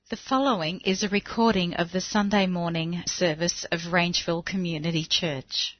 The following is a recording of the Sunday morning service of Rangeville Community Church.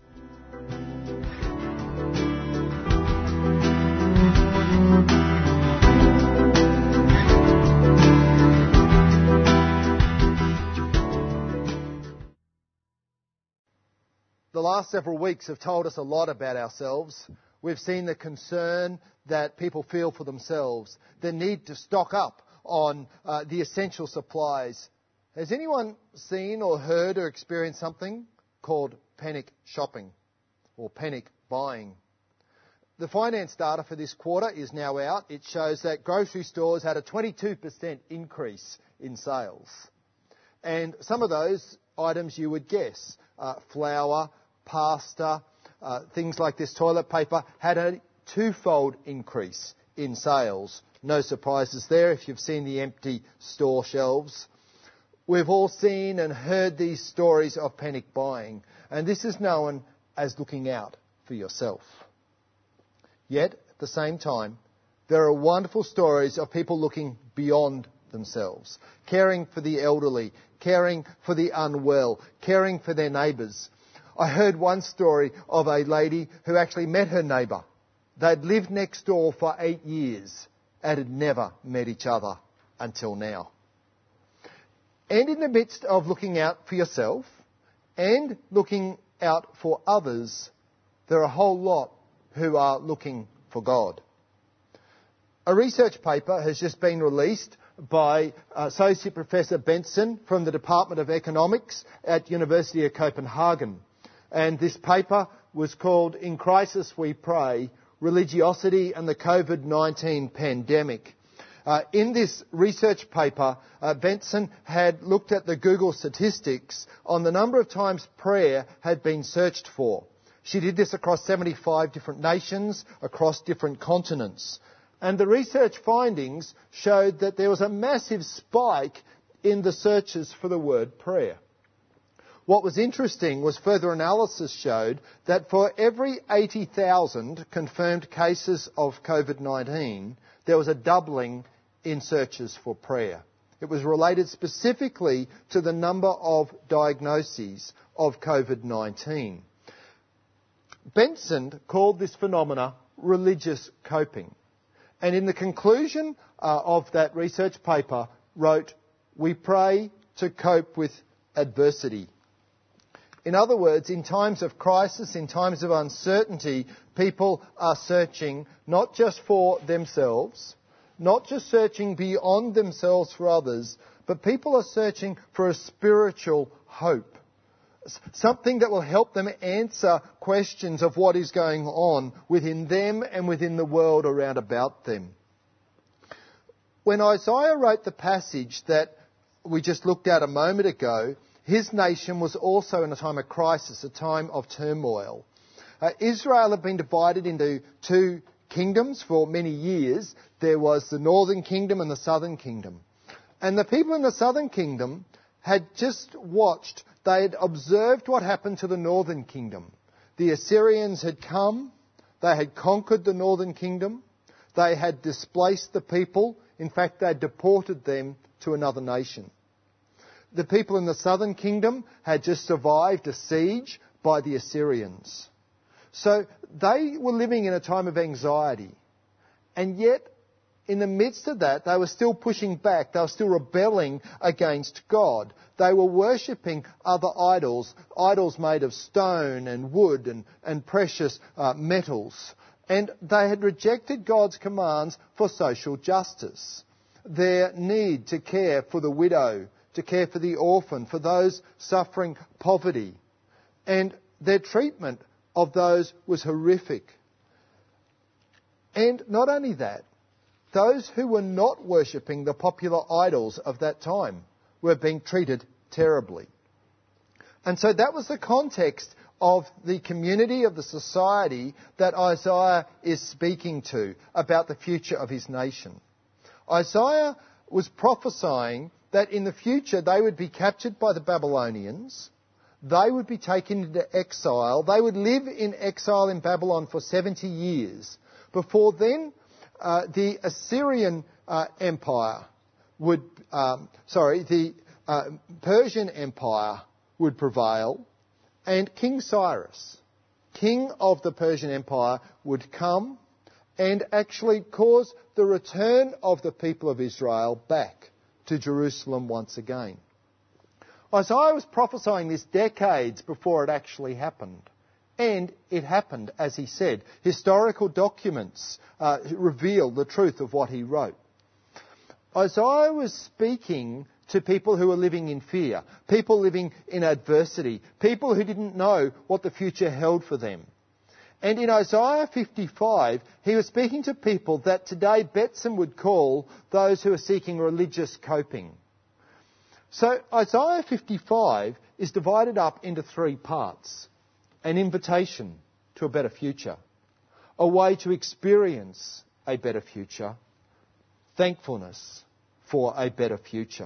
The last several weeks have told us a lot about ourselves. We've seen the concern that people feel for themselves, the need to stock up on the essential supplies. Has anyone seen or heard or experienced something called panic shopping or panic buying? The finance data for this quarter is now out. It shows that grocery stores had a 22% increase in sales. And some of those items you would guess, flour, pasta, things like this, toilet paper, had a twofold increase in sales. No surprises there if you've seen the empty store shelves. We've all seen and heard these stories of panic buying, and this is known as looking out for yourself. Yet, at the same time, there are wonderful stories of people looking beyond themselves, caring for the elderly, caring for the unwell, caring for their neighbours. I heard one story of a lady who actually met her neighbour. They'd lived next door for 8 years and had never met each other until now. And in the midst of looking out for yourself and looking out for others, there are a whole lot who are looking for God. A research paper has just been released by Associate Professor Benson from the Department of Economics at University of Copenhagen. And this paper was called In Crisis We Pray, Religiosity and the COVID-19 Pandemic. In this research paper, Benson had looked at the Google statistics on the number of times prayer had been searched for. She did this across 75 different nations, across different continents. And the research findings showed that there was a massive spike in the searches for the word prayer. What was interesting was further analysis showed that for every 80,000 confirmed cases of COVID-19, there was a doubling in searches for prayer. It was related specifically to the number of diagnoses of COVID-19. Benson called this phenomena religious coping. And in the conclusion of that research paper wrote, "We pray to cope with adversity." In other words, in times of crisis, in times of uncertainty, people are searching not just for themselves, not just searching beyond themselves for others, but people are searching for a spiritual hope. Something that will help them answer questions of what is going on within them and within the world around about them. When Isaiah wrote the passage that we just looked at a moment ago, his nation was also in a time of crisis, a time of turmoil. Israel had been divided into two kingdoms for many years. There was the northern kingdom and the southern kingdom. And the people in the southern kingdom had just watched, they had observed what happened to the northern kingdom. The Assyrians had come, they had conquered the northern kingdom, they had displaced the people, in fact they had deported them to another nation. The people in the southern kingdom had just survived a siege by the Assyrians. So they were living in a time of anxiety. And yet, in the midst of that, they were still pushing back. They were still rebelling against God. They were worshipping other idols, idols made of stone and wood and precious metals. And they had rejected God's commands for social justice. Their need to care for the widow, to care for the orphan, for those suffering poverty. And their treatment of those was horrific. And not only that, those who were not worshipping the popular idols of that time were being treated terribly. And so that was the context of the community, of the society that Isaiah is speaking to about the future of his nation. Isaiah was prophesying that in the future they would be captured by the Babylonians, they would be taken into exile, they would live in exile in Babylon for 70 years. Before then, the Assyrian Empire Persian Empire would prevail, and King Cyrus, king of the Persian Empire, would come and actually cause the return of the people of Israel back to Jerusalem once again. Isaiah was prophesying this decades before it actually happened. And it happened, as he said. Historical documents reveal the truth of what he wrote. Isaiah was speaking to people who were living in fear, people living in adversity, people who didn't know what the future held for them. And in Isaiah 55, he was speaking to people that today Betsom would call those who are seeking religious coping. So Isaiah 55 is divided up into three parts. An invitation to a better future, a way to experience a better future, thankfulness for a better future.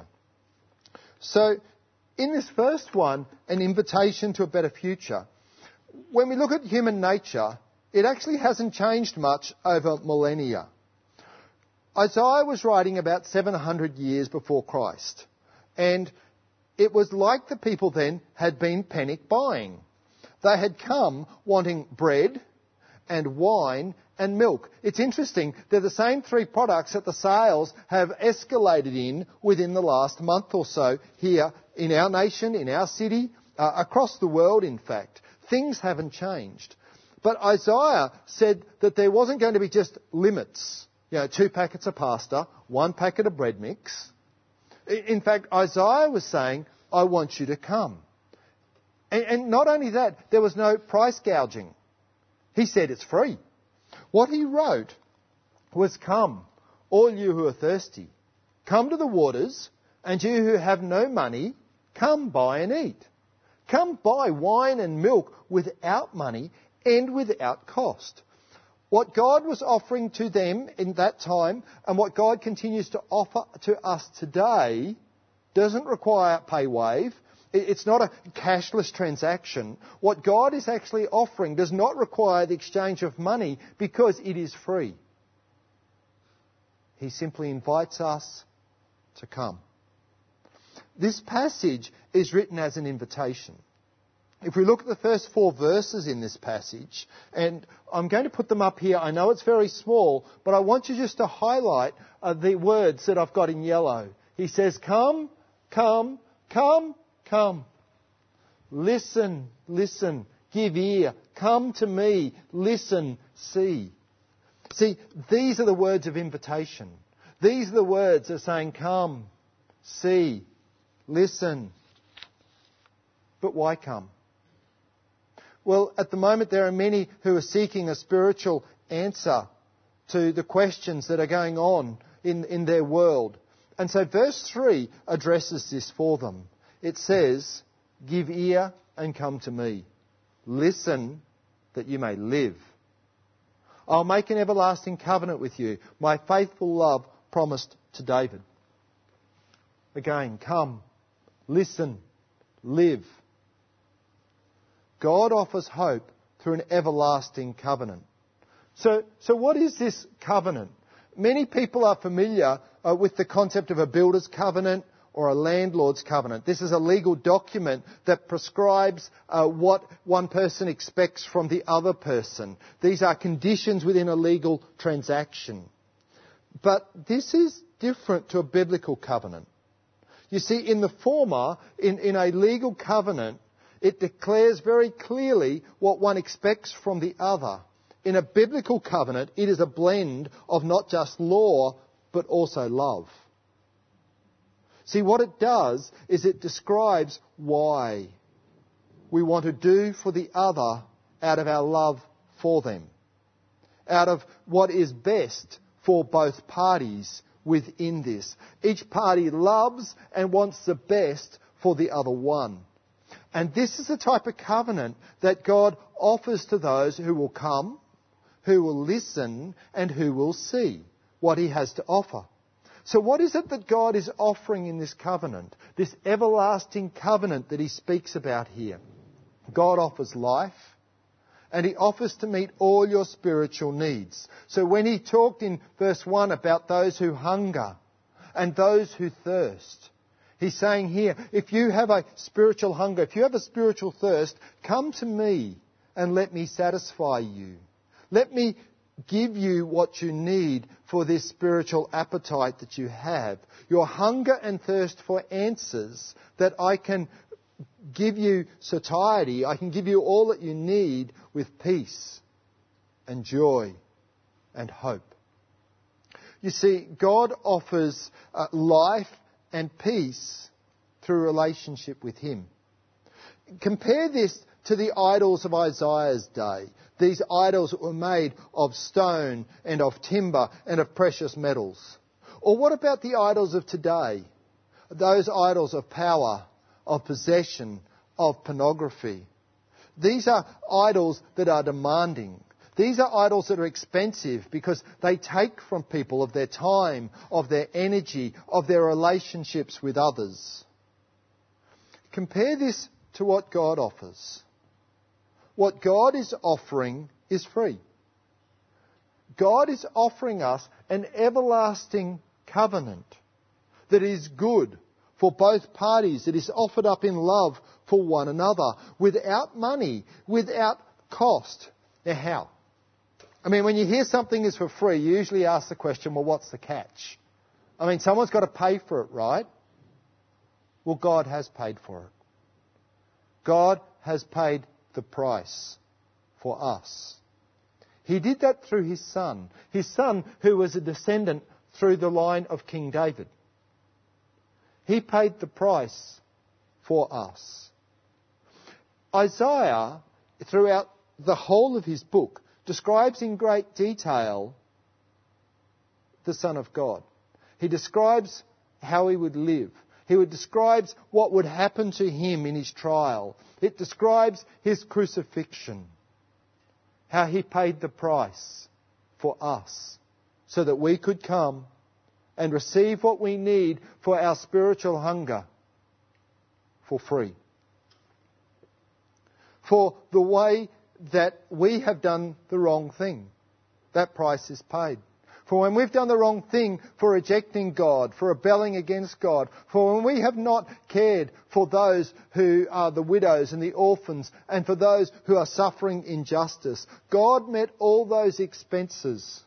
So in this first one, an invitation to a better future, when we look at human nature, it actually hasn't changed much over millennia. Isaiah was writing about 700 years before Christ, and it was like the people then had been panic buying. They had come wanting bread and wine and milk. It's interesting, they're the same three products that the sales have escalated in within the last month or so here in our nation, in our city, across the world in fact. Things haven't changed. But Isaiah said that there wasn't going to be just limits. 2 packets of pasta, 1 packet of bread mix. In fact, Isaiah was saying, I want you to come. And not only that, there was no price gouging. He said it's free. What he wrote was, come, all you who are thirsty. Come to the waters, and you who have no money, come buy and eat. Come buy wine and milk without money and without cost. What God was offering to them in that time, and what God continues to offer to us today, doesn't require pay wave. It's not a cashless transaction. What God is actually offering does not require the exchange of money because it is free. He simply invites us to come. This passage is written as an invitation. If we look at the first 4 verses in this passage, and I'm going to put them up here. I know it's very small, but I want you just to highlight the words that I've got in yellow. He says, come, come, come, come. Listen, listen, give ear. Come to me, listen, see. See, these are the words of invitation. These are the words of saying, come, see, listen. But why come? Well, at the moment there are many who are seeking a spiritual answer to the questions that are going on in their world. And so verse 3 addresses this for them. It says, give ear and come to me. Listen that you may live. I'll make an everlasting covenant with you, my faithful love promised to David. Again, come, listen, live. God offers hope through an everlasting covenant. So what is this covenant? Many people are familiar with the concept of a builder's covenant or a landlord's covenant. This is a legal document that prescribes what one person expects from the other person. These are conditions within a legal transaction. But this is different to a biblical covenant. You see, in the former, in a legal covenant, it declares very clearly what one expects from the other. In a biblical covenant, it is a blend of not just law, but also love. See, what it does is it describes why we want to do for the other out of our love for them, out of what is best for both parties within this. Each party loves and wants the best for the other one. And this is the type of covenant that God offers to those who will come, who will listen, and who will see what He has to offer. So what is it that God is offering in this covenant, this everlasting covenant that He speaks about here? God offers life, and He offers to meet all your spiritual needs. So when He talked in verse 1 about those who hunger, and those who thirst. He's saying here, if you have a spiritual hunger, if you have a spiritual thirst, come to me and let me satisfy you. Let me give you what you need for this spiritual appetite that you have. Your hunger and thirst for answers, that I can give you satiety, I can give you all that you need with peace and joy and hope. You see, God offers life and peace through relationship with Him. Compare this to the idols of Isaiah's day. These idols that were made of stone and of timber and of precious metals. Or what about the idols of today? Those idols of power, of possession, of pornography. These are idols that are demanding. These are idols that are expensive because they take from people of their time, of their energy, of their relationships with others. Compare this to what God offers. What God is offering is free. God is offering us an everlasting covenant that is good for both parties. It is offered up in love for one another, without money, without cost. Now how? I mean, when you hear something is for free, you usually ask the question, well, what's the catch? I mean, someone's got to pay for it, right? Well, God has paid for it. God has paid the price for us. He did that through His Son who was a descendant through the line of King David. He paid the price for us. Isaiah, throughout the whole of his book, describes in great detail the Son of God. He describes how He would live. He describes what would happen to Him in His trial. It describes His crucifixion, how He paid the price for us so that we could come and receive what we need for our spiritual hunger for free. For the way that we have done the wrong thing, that price is paid. For when we've done the wrong thing, for rejecting God, for rebelling against God, for when we have not cared for those who are the widows and the orphans, and for those who are suffering injustice, God met all those expenses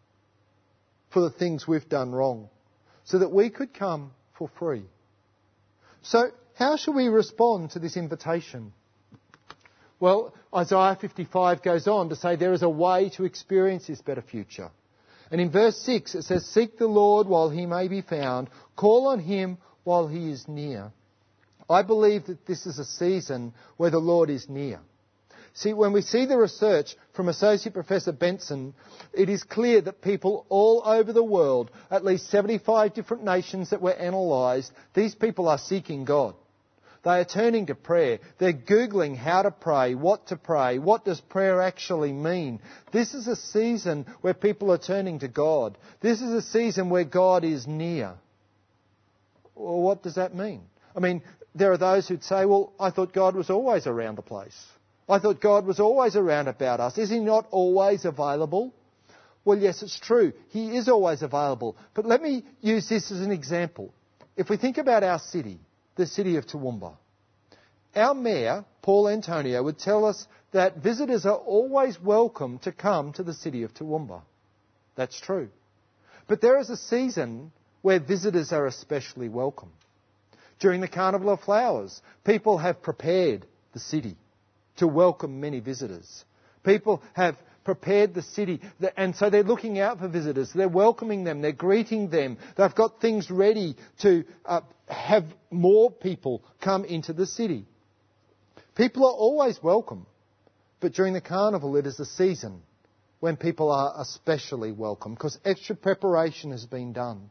for the things we've done wrong, so that we could come for free. So, how should we respond to this invitation? Well, Isaiah 55 goes on to say there is a way to experience this better future. And in verse 6 it says, "Seek the Lord while He may be found, call on Him while He is near." I believe that this is a season where the Lord is near. See, when we see the research from Associate Professor Benson, it is clear that people all over the world, at least 75 different nations that were analysed, these people are seeking God. They are turning to prayer. They're Googling how to pray, what does prayer actually mean. This is a season where people are turning to God. This is a season where God is near. Well, what does that mean? I mean, there are those who'd say, well, I thought God was always around the place. I thought God was always around about us. Is He not always available? Well, yes, it's true. He is always available. But let me use this as an example. If we think about our city, the city of Toowoomba, our Mayor, Paul Antonio, would tell us that visitors are always welcome to come to the city of Toowoomba. That's true. But there is a season where visitors are especially welcome. During the Carnival of Flowers, people have prepared the city to welcome many visitors. People have prepared the city, and so they're looking out for visitors. They're welcoming them. They're greeting them. They've got things ready to have more people come into the city. People are always welcome, but during the carnival it is a season when people are especially welcome because extra preparation has been done.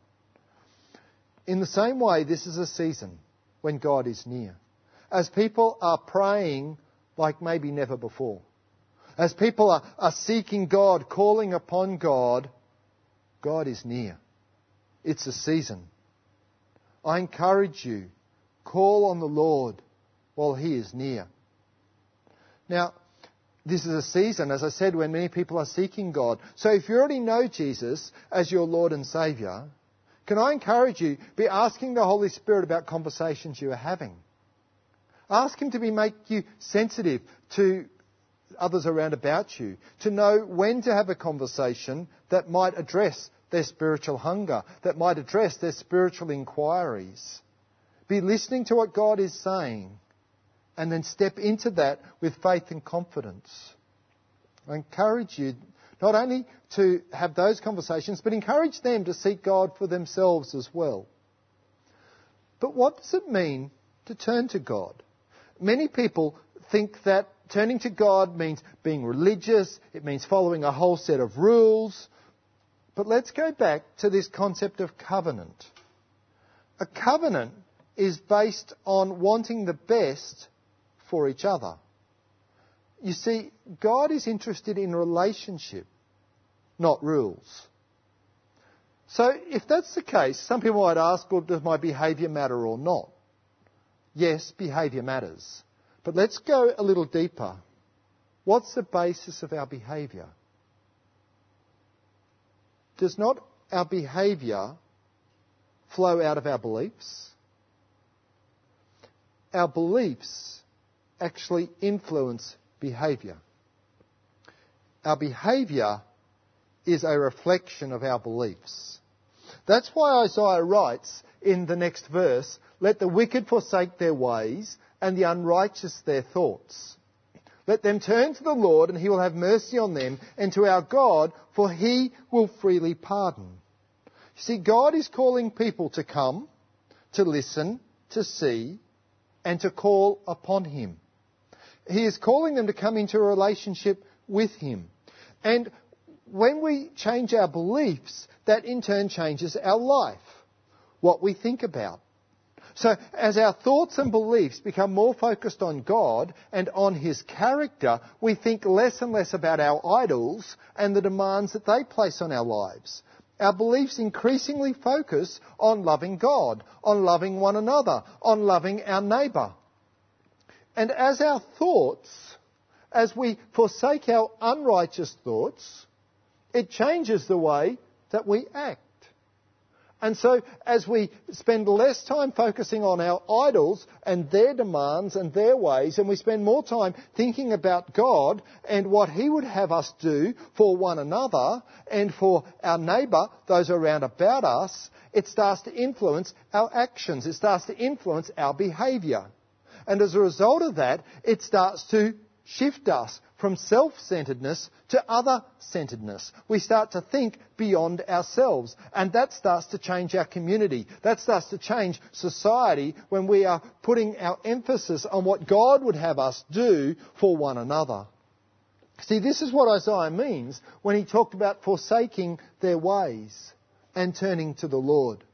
In the same way, this is a season when God is near. As people are praying like maybe never before. As people are seeking God, calling upon God, God is near. It's a season. I encourage you, call on the Lord while He is near. Now, this is a season, as I said, when many people are seeking God. So if you already know Jesus as your Lord and Saviour, Can I encourage you, be asking the Holy Spirit about conversations you are having. Ask Him to make you sensitive to others around about you, to know when to have a conversation that might address their spiritual hunger, that might address their spiritual inquiries. Be listening to what God is saying and then step into that with faith and confidence. I encourage you not only to have those conversations, but encourage them to seek God for themselves as well. But what does it mean to turn to God? Many people think that turning to God means being religious, it means following a whole set of rules. But let's go back to this concept of covenant. A covenant is based on wanting the best for each other. You see, God is interested in relationship, not rules. So if that's the case, some people might ask, well, does my behaviour matter or not? Yes, behaviour matters. But let's go a little deeper. What's the basis of our behaviour? Does not our behaviour flow out of our beliefs? Our beliefs actually influence behaviour. Our behaviour is a reflection of our beliefs. That's why Isaiah writes in the next verse, "Let the wicked forsake their ways and the unrighteous their thoughts. Let them turn to the Lord, and He will have mercy on them, and to our God, for He will freely pardon." You see, God is calling people to come, to listen, to see, and to call upon Him. He is calling them to come into a relationship with Him. And when we change our beliefs, that in turn changes our life, what we think about. So as our thoughts and beliefs become more focused on God and on His character, we think less and less about our idols and the demands that they place on our lives. Our beliefs increasingly focus on loving God, on loving one another, on loving our neighbour. And as our thoughts, as we forsake our unrighteous thoughts, it changes the way that we act. And so as we spend less time focusing on our idols and their demands and their ways, and we spend more time thinking about God and what He would have us do for one another and for our neighbour, those around about us, it starts to influence our actions. It starts to influence our behaviour. And as a result of that, it starts to shift us from self-centeredness to other-centeredness. We start to think beyond ourselves, and that starts to change our community. That starts to change society when we are putting our emphasis on what God would have us do for one another. See, this is what Isaiah means when he talked about forsaking their ways and turning to the Lord.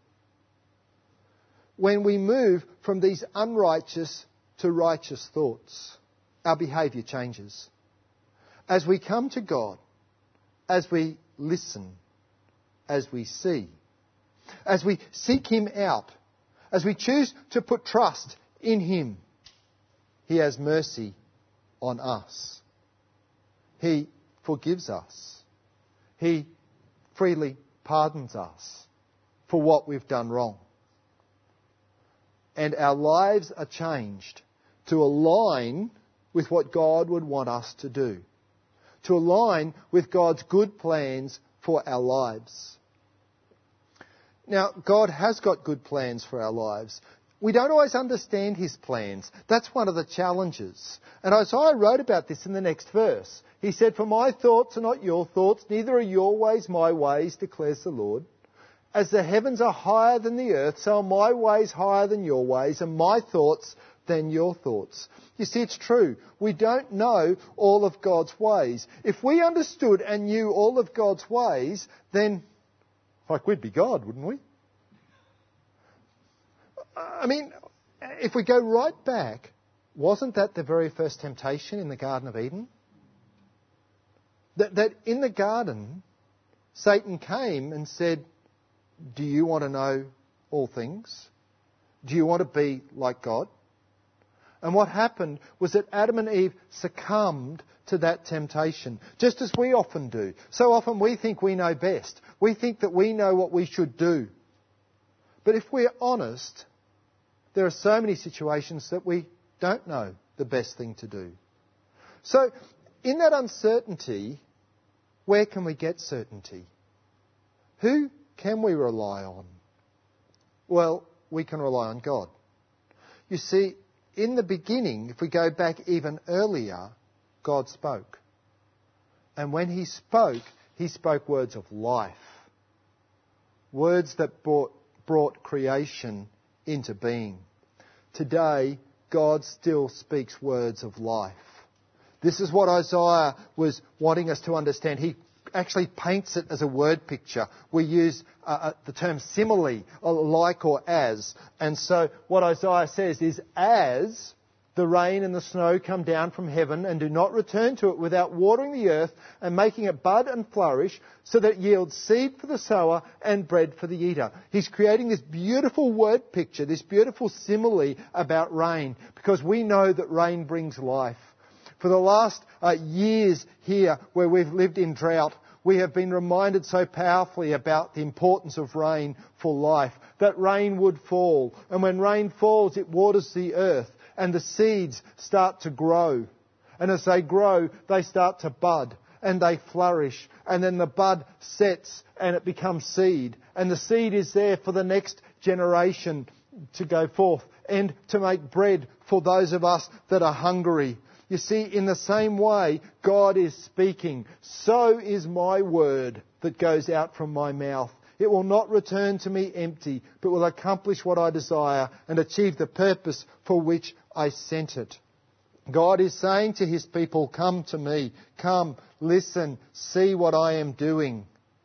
When we move from these unrighteous to righteous thoughts, our behaviour changes. As we come to God, as we listen, as we see, as we seek Him out, as we choose to put trust in Him, He has mercy on us. He forgives us. He freely pardons us for what we've done wrong. And our lives are changed to align with what God would want us to do, to align with God's good plans for our lives. Now, God has got good plans for our lives. We don't always understand His plans. That's one of the challenges. And Isaiah wrote about this in the next verse. He said, "For my thoughts are not your thoughts, neither are your ways my ways, declares the Lord. As the heavens are higher than the earth, so are my ways higher than your ways, and my thoughts than your thoughts." You see, it's true. We don't know all of God's ways. If we understood and knew all of God's ways, then, we'd be God, wouldn't we? I mean, if we go right back, wasn't that the very first temptation in the Garden of Eden? That in the garden, Satan came and said, "Do you want to know all things? Do you want to be like God?" And what happened was that Adam and Eve succumbed to that temptation, just as we often do. So often we think we know best. We think that we know what we should do. But if we're honest, there are so many situations that we don't know the best thing to do. So, in that uncertainty, where can we get certainty? Who can we rely on? Well, we can rely on God. You see, in the beginning, if we go back even earlier, God spoke. And when He spoke words of life. Words that brought creation into being. Today, God still speaks words of life. This is what Isaiah was wanting us to understand. He actually paints it as a word picture. We use the term simile, like or as. And so what Isaiah says is, as the rain and the snow come down from heaven and do not return to it without watering the earth and making it bud and flourish, so that it yields seed for the sower and bread for the eater. He's creating this beautiful word picture, this beautiful simile about rain, because we know that rain brings life. For the last years here, where we've lived in drought, we have been reminded so powerfully about the importance of rain for life, that rain would fall. And when rain falls, it waters the earth, and the seeds start to grow. And as they grow, they start to bud, and they flourish. And then the bud sets, and it becomes seed. And the seed is there for the next generation to go forth, and to make bread for those of us that are hungry. You see, in the same way, God is speaking. So is my word that goes out from my mouth. It will not return to me empty, but will accomplish what I desire and achieve the purpose for which I sent it. God is saying to His people, come to me, come, listen, see what I am doing.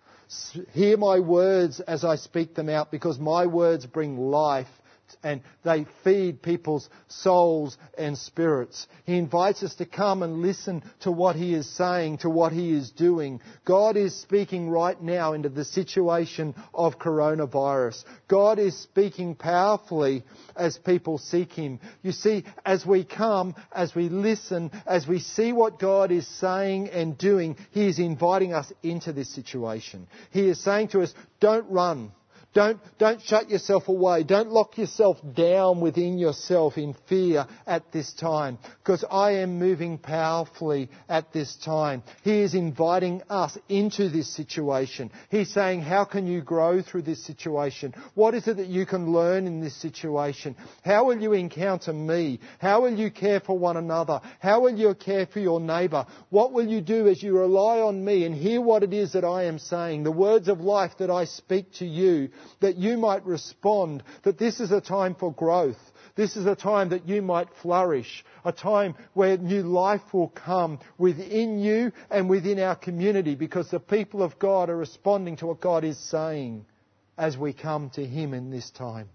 Hear my words as I speak them out, because my words bring life and they feed people's souls and spirits. He invites us to come and listen to what He is saying, to what He is doing. God is speaking right now into the situation of coronavirus. God is speaking powerfully as people seek Him. You see, as we come, as we listen, as we see what God is saying and doing, He is inviting us into this situation. He is saying to us, don't run. Don't shut yourself away. Don't lock yourself down within yourself in fear at this time, because I am moving powerfully at this time. He is inviting us into this situation. He's saying, how can you grow through this situation? What is it that you can learn in this situation? How will you encounter me? How will you care for one another? How will you care for your neighbour? What will you do as you rely on me and hear what it is that I am saying, the words of life that I speak to you, that you might respond, that this is a time for growth. This is a time that you might flourish, a time where new life will come within you and within our community, because the people of God are responding to what God is saying as we come to Him in this time,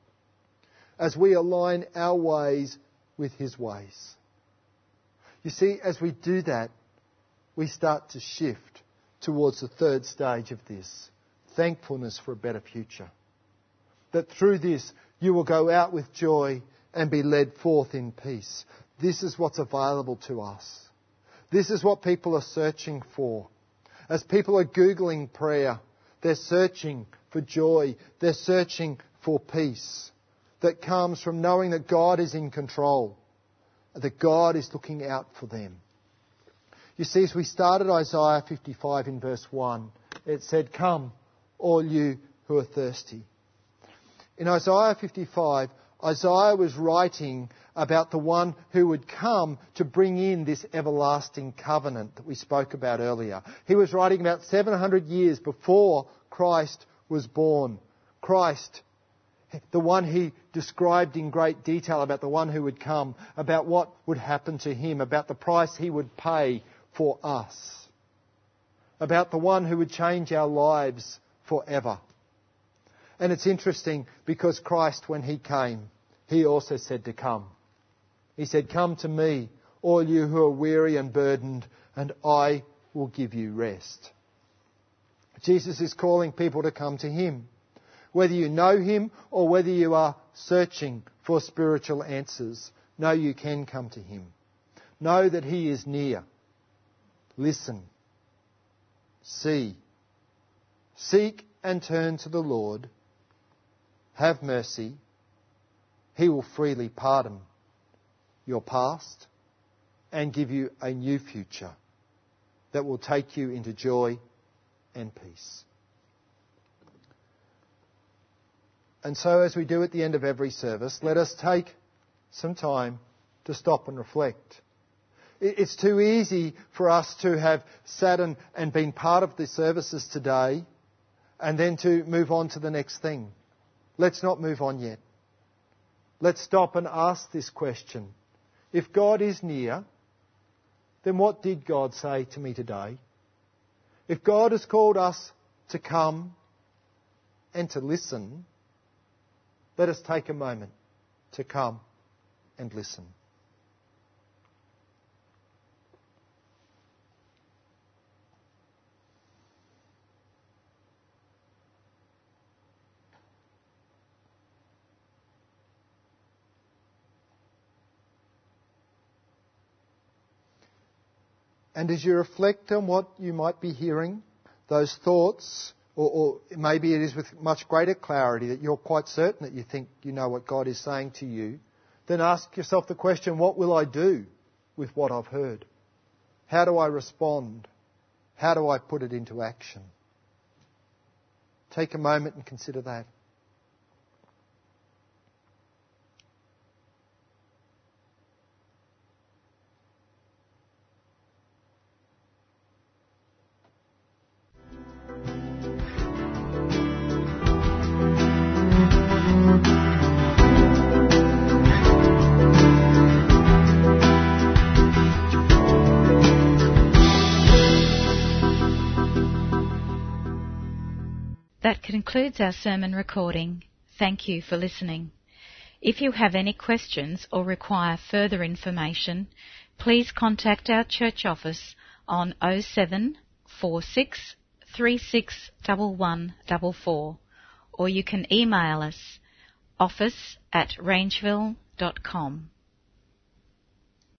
as we align our ways with His ways. You see, as we do that, we start to shift towards the third stage of this. Thankfulness for a better future. That through this you will go out with joy and be led forth in peace. This is what's available to us. This is what people are searching for. As people are Googling prayer, they're searching for joy. They're searching for peace that comes from knowing that God is in control, that God is looking out for them. You see, as we started Isaiah 55 in verse 1, it said, come, all you who are thirsty. In Isaiah 55, Isaiah was writing about the one who would come to bring in this everlasting covenant that we spoke about earlier. He was writing about 700 years before Christ was born. Christ, the one He described in great detail about the one who would come, about what would happen to Him, about the price He would pay for us, about the one who would change our lives forever. And it's interesting because Christ, when He came, He also said to come. He said, come to me, all you who are weary and burdened, and I will give you rest. Jesus is calling people to come to Him. Whether you know Him or whether you are searching for spiritual answers, know you can come to Him. Know that He is near. Listen. See. Seek and turn to the Lord. have mercy, He will freely pardon your past and give you a new future that will take you into joy and peace. And so, as we do at the end of every service, let us take some time to stop and reflect. It's too easy for us to have sat and been part of the services today and then to move on to the next thing. Let's not move on yet. Let's stop and ask this question. If God is near, then what did God say to me today? If God has called us to come and to listen, let us take a moment to come and listen. And as you reflect on what you might be hearing, those thoughts, or maybe it is with much greater clarity that you're quite certain that you think you know what God is saying to you, then ask yourself the question, what will I do with what I've heard? How do I respond? How do I put it into action? Take a moment and consider that. That concludes our sermon recording. Thank you for listening. If you have any questions or require further information, please contact our church office on 07 46 36 1144, or you can email us office@rangeville.com.